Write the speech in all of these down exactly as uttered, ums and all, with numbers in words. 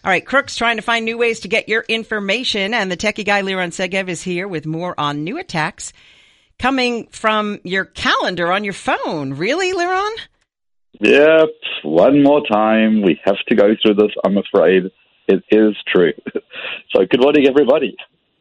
All right, crooks trying to find new ways to get your information, and the techie guy Liran Segev is here with more on new attacks coming from your calendar on your phone. Really, Liran? Yep, one more time. We have to go through this, I'm afraid. It is true. So good morning, everybody.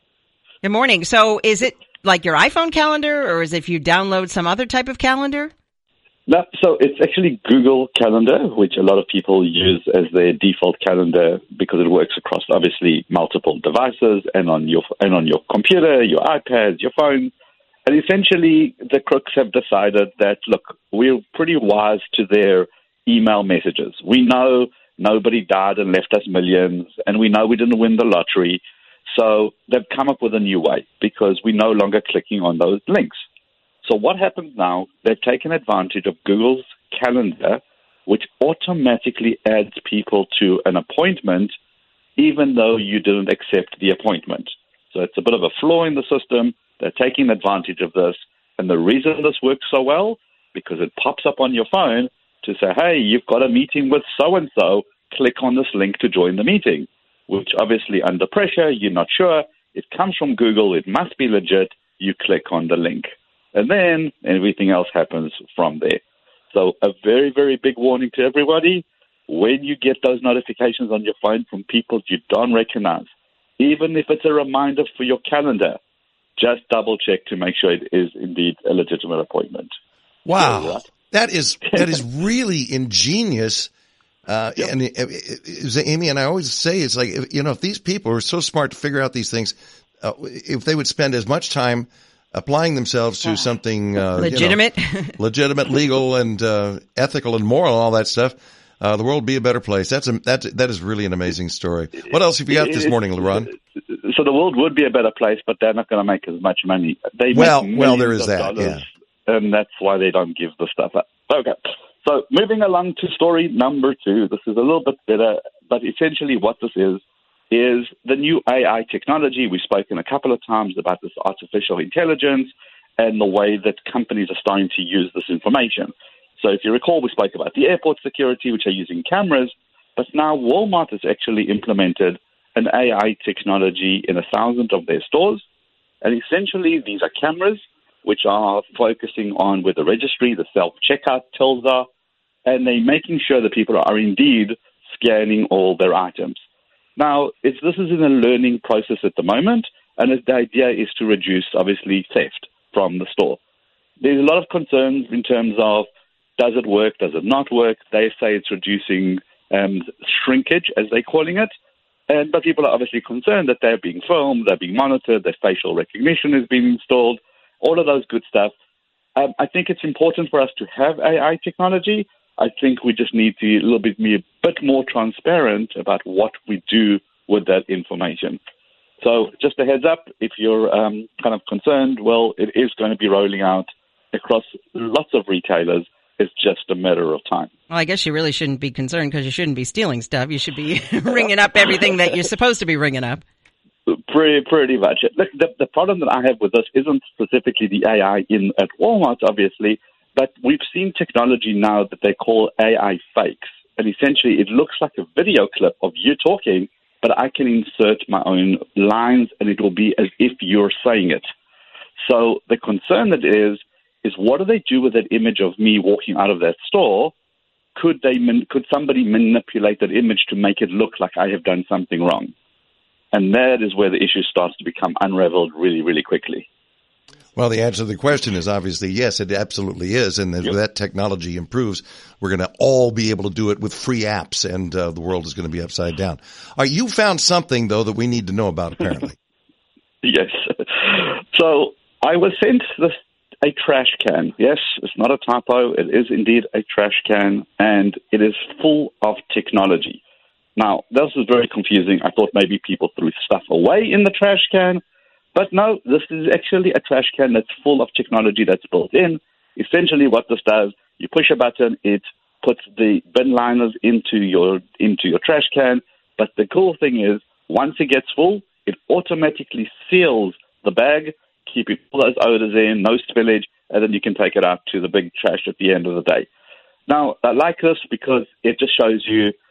Good morning. So is it like your iPhone calendar, or is it if you download some other type of calendar? No, so it's actually Google Calendar, which a lot of people use as their default calendar because it works across obviously multiple devices and on your and on your computer, your iPads, your phone. And essentially, the crooks have decided that, look, we're pretty wise to their email messages. We know nobody died and left us millions, and we know we didn't win the lottery. So they've come up with a new way because we're no longer clicking on those links. So what happens now, they've taken advantage of Google's calendar, which automatically adds people to an appointment, even though you didn't accept the appointment. So it's a bit of a flaw in the system. They're taking advantage of this. And the reason this works so well, because it pops up on your phone to say, hey, you've got a meeting with so-and-so, click on this link to join the meeting, which obviously under pressure, you're not sure. It comes from Google. It must be legit. You click on the link. And then everything else happens from there. So a very, very big warning to everybody. When you get those notifications on your phone from people you don't recognize, even if it's a reminder for your calendar, just double check to make sure it is indeed a legitimate appointment. Wow. So, right? That is, that is really ingenious. Uh, yep. And it, it, it, Amy, and I always say, it's like, you know, if these people are so smart to figure out these things, uh, if they would spend as much time applying themselves to something uh, legitimate, you know, legitimate, legal, and uh, ethical, and moral, all that stuff, uh, the world would be a better place. That's a, that that is really an amazing story. What else have you got this morning, Liran? So the world would be a better place, but they're not going to make as much money. They well, make well, there is of that, dollars, yeah, and that's why they don't give the stuff up. Okay, so moving along to story number two. This is a little bit better, but essentially what this is. is the new A I technology. We've spoken a couple of times about this artificial intelligence and the way that companies are starting to use this information. So if you recall, we spoke about the airport security, which are using cameras, but now Walmart has actually implemented an A I technology in a thousand of their stores. And essentially, these are cameras which are focusing on where the registry, the self-checkout tills are, and they're making sure that people are indeed scanning all their items. Now, it's, this is in a learning process at the moment, and the idea is to reduce, obviously, theft from the store. There's a lot of concerns in terms of, does it work, does it not work? They say it's reducing um, shrinkage, as they're calling it, and but people are obviously concerned that they're being filmed, they're being monitored, their facial recognition is being installed, all of those good stuff. Um, I think it's important for us to have A I technology. I think we just need to be a little bit, be a bit more transparent about what we do with that information. So just a heads up, if you're um, kind of concerned, well, it is going to be rolling out across lots of retailers. It's just a matter of time. Well, I guess you really shouldn't be concerned because you shouldn't be stealing stuff. You should be ringing up everything that you're supposed to be ringing up. Pretty, pretty much. Look, the, the problem that I have with this isn't specifically the A I in at Walmart, obviously, but we've seen technology now that they call A I fakes. And essentially, it looks like a video clip of you talking, but I can insert my own lines, and it will be as if you're saying it. So the concern that is, is what do they do with that image of me walking out of that store? Could they, could somebody manipulate that image to make it look like I have done something wrong? And that is where the issue starts to become unraveled really, really quickly. Well, the answer to the question is obviously yes, it absolutely is. And as yep. that technology improves, we're going to all be able to do it with free apps, and uh, the world is going to be upside down. All right, you found something, though, that we need to know about, apparently. Yes. So I was sent this a trash can. Yes, it's not a typo. It is indeed a trash can, and it is full of technology. Now, this is very confusing. I thought maybe people threw stuff away in the trash can, but no, this is actually a trash can that's full of technology that's built in. Essentially what this does, you push a button, it puts the bin liners into your into your trash can, but the cool thing is, once it gets full, it automatically seals the bag, keeping all those odors in, no spillage, and then you can take it out to the big trash at the end of the day. Now, I like this because it just shows you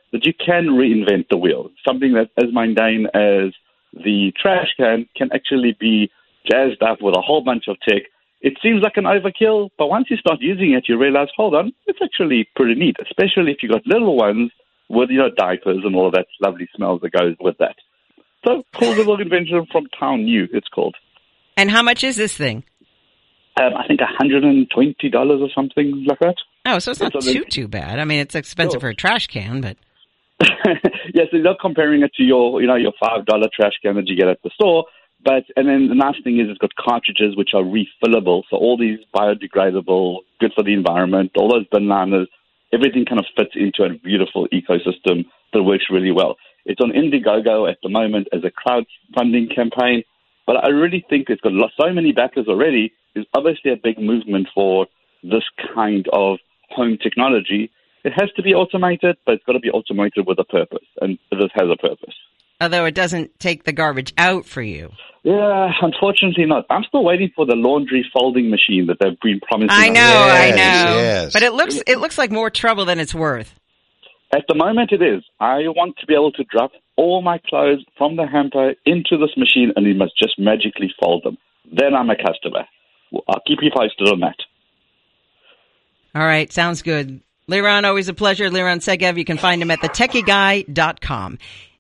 that you can reinvent the wheel. Something that as mundane as the trash can can actually be jazzed up with a whole bunch of tech. It seems like an overkill, but once you start using it, you realize, hold on, it's actually pretty neat, especially if you've got little ones with, you know, diapers and all of that lovely smells that goes with that. So, cool little invention from Town New, it's called. And how much is this thing? Um, I think one hundred twenty dollars or something like that. Oh, so it's not so too, too bad. I mean, it's expensive sure. for a trash can, but... Yes, so you're not comparing it to your, you know, your five dollar trash can that you get at the store. But, and then the nice thing is it's got cartridges which are refillable. So all these biodegradable, good for the environment, all those bin liners, everything kind of fits into a beautiful ecosystem that works really well. It's on Indiegogo at the moment as a crowdfunding campaign. But I really think it's got so many backers already. There's obviously a big movement for this kind of home technology. It has to be automated, but it's got to be automated with a purpose. And this has a purpose. Although it doesn't take the garbage out for you. Yeah, unfortunately not. I'm still waiting for the laundry folding machine that they've been promising. I know, yes, I know. Yes. But it looks it looks like more trouble than it's worth. At the moment it is. I want to be able to drop all my clothes from the hamper into this machine and it must just magically fold them. Then I'm a customer. I'll keep you posted on that. All right, sounds good. Liran, always a pleasure. Liran Segev, you can find him at the techie guy dot com.